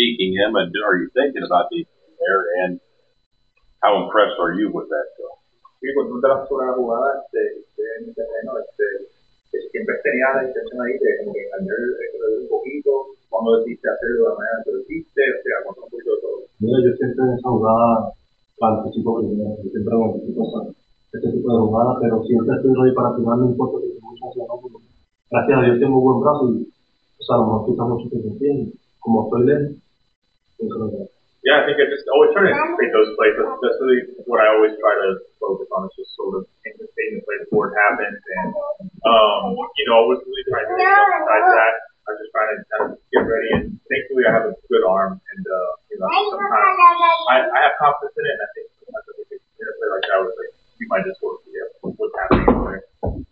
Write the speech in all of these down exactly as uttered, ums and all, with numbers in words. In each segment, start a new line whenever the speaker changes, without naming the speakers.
seeking him, and are you thinking about being there? And how impressed are you with that?
Sí, cuando tú te vas sobre la jugada, este, este, en el terreno, este, este, siempre tenía la intención ahí de como que cambiar el, el, un poquito, cuando decidiste hacerlo de la manera que lo hiciste, o sea, cuando un poquito de todo.
Mira, yo siempre en esa jugada participo primero, yo siempre participo en este tipo de jugada, pero siempre estoy ready para tirar, no importa que tenga mucha hacia abajo. Gracias a Dios tengo un buen brazo y, o sea, a lo mejor quizás mucho que se entiende. Como estoy lento, eso es verdad.
Yeah, I think I just always try to anticipate those plays. That's, that's really what I always try to focus on, is just sort of anticipating the play before it happens. And, um, you know, I was really trying to emphasize that. I was just trying to kind of get ready. And thankfully, I have a good arm. And, uh, you know, sometimes I, I have confidence in it. And I think sometimes I think in a play like that, was like, you might just sort of forget what's happening over there.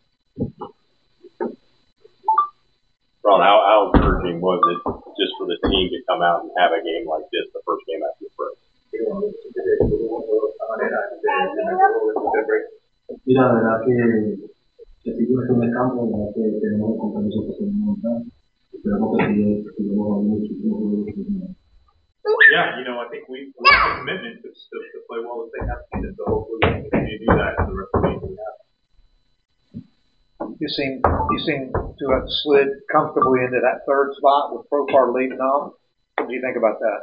Ron, how, how encouraging was it just for the team to come out and have a game like this, the first game after the break?
Mira, la verdad que que sigo en el campo, la verdad que tenemos el compromiso que tenemos montar. Esperamos que sigamos muchísimo.
Yeah, you know, I think we, we have a commitment to, to, to play well as they have seen, and so hopefully we can continue to do that for the rest of the game we have.
You seem you seem to have slid comfortably into that third spot with Profar leading off. What do you think about that?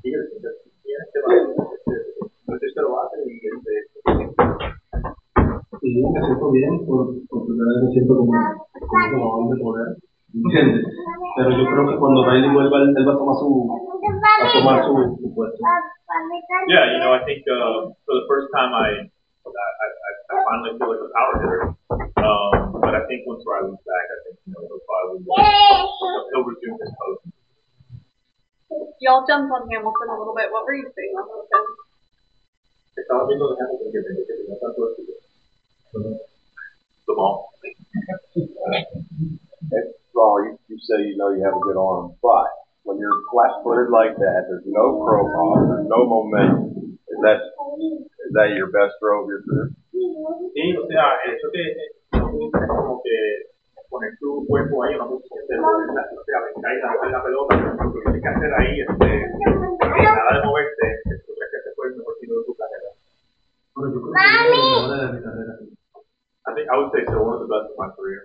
Sí, me siento bien, por, por primera vez me siento como, como jugador de poder, ¿entiendes? Pero yo creo que cuando Riley vuelva, él, él va a tomar su, va a tomar su, su puesto.
Yeah, you know, I think uh, for the first time I, I, I, I finally feel like a power hitter. Um, but I think once Riley's back, I think, you know, he'll probably he'll, he'll resume his post.
Y'all jumped on Hamilton a little bit. What were you saying on Hamilton?
Estaba viendo de Hamilton que tenía que tener tanto éxito. The ball.
Ron, you, you say you know you have a good arm, but when you're flat-footed like that, there's no profile, there's no momentum. Is that is that your best throw of your career?
Sí, o sea, eso que como que poner tu cuerpo ahí en la posición de o sea, venga y lanzar la pelota, lo que tienes que hacer ahí, este, nada de moverte, tú crees que ese fue el mejor tiro de tu carrera.
Bueno, yo creo que es el mejor de mi carrera.
I think I would say so, one of the best of my career.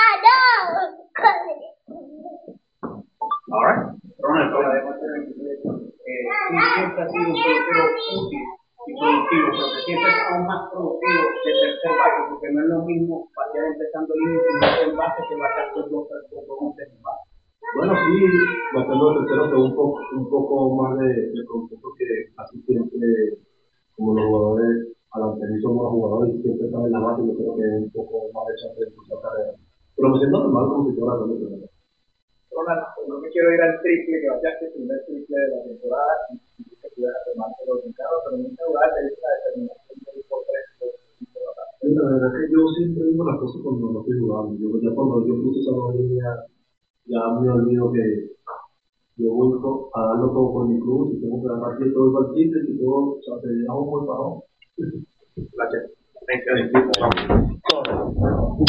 All right.
Ronald, para demostrar el eh, siempre ha sido un pelotero útil y productivo, pero que siempre es aún más productivo de tercer bate, porque no es lo mismo batear empezando el inicio y tercer bate que batear por dos por un tercer bate.
Bueno, sí, bateando de tercero fue un poco, un poco más de, de producto, porque así siempre, como los jugadores al anterior son buenos jugadores y siempre están en la base, yo creo que es un poco más de chance de su carrera. Pero me siento normal como si fuera la primera.
Ronald, no me quiero ir al triple, que bateaste el primer triple de la temporada y que pudieras tomarte los encargos, pero en este lugar te dice la determinación de ir por tres.
La verdad es que yo siempre digo las cosas cuando no estoy jugando. Yo, ya cuando yo puse esa línea, ya me olvido que yo voy a darlo todo por mi club, si tengo que ganar aquí todo el triple, y todo, o sea, te dejo un buen parón.
Gracias. Thanks, guys.